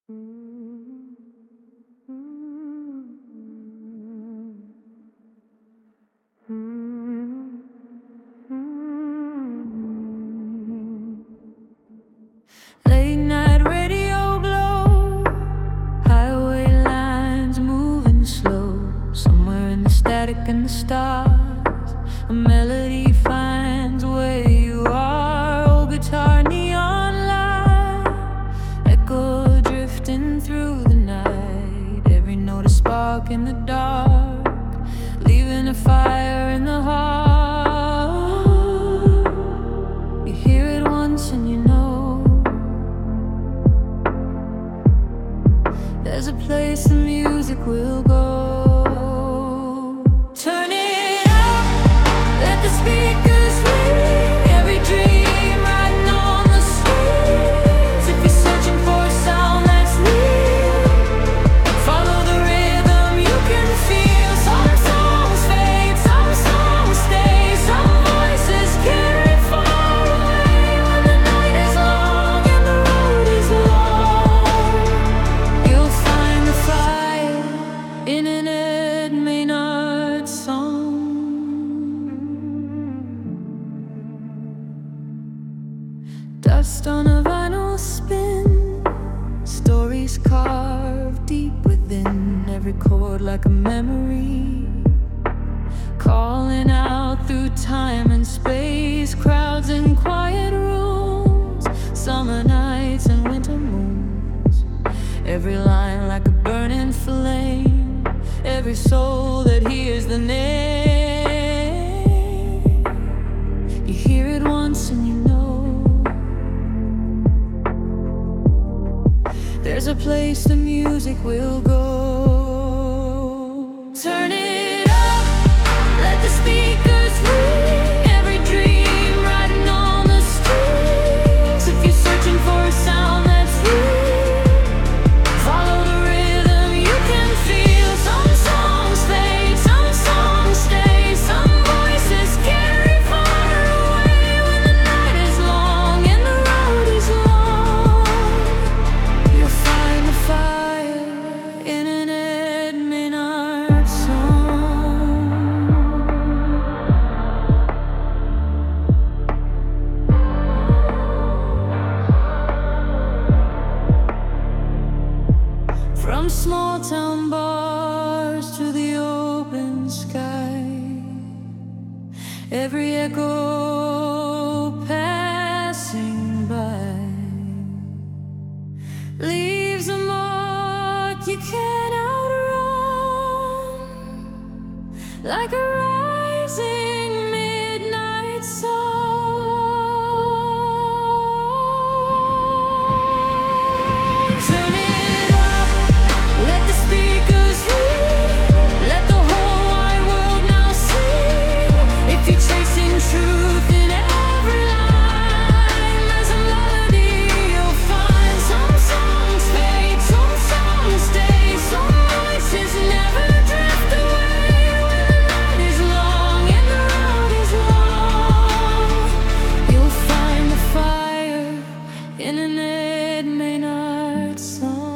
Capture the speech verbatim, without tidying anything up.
Late night radio glow, highway lines moving slow. Somewhere in the static and the stars, a melody finds where you are. Old guitar, neon light, echo drifting through the night. Every note a spark in the dark, leaving a fire in the heart. You hear it once and you know there's a place the music will go. Turn it up, let the speakers ring. Every dream riding on the strings. If you're searching for a sound that's real, follow the rhythm you can feel. Some songs fade, some songs stay. Some voices carry far away. When the night is long and the road is long, you'll find the fire in an Ed Maynard song. Dust on a vinyl spin, stories carved deep within. Every chord like a memory, calling out through time and space. Crowds in quiet rooms, summer nights and winter moons. Every line like a burning flame, every soul that hears the name. You hear it once and you know there's a place the music will go. Turn it up, let the speakers ring. Every dream riding on the strings. If you're searching for a sound that's real, follow the rhythm you can feel. Some songs fade, some songs stay. Some voices carry far away. When the night is long and the road is long, you'll find the fire in an Ed Maynard song. From small town bars to the open sky, every echo passing by leaves a mark you can't outrun, like a rising midnight song. Turn it up, let the speakers ring. Let the whole wide world now sing. If you're chasing truth in every line, there's a melody you'll find. Some songs fade, some songs stay. Some voices never drift away. When the night is long and the road is long, you'll find the fire in an Ed Maynard song.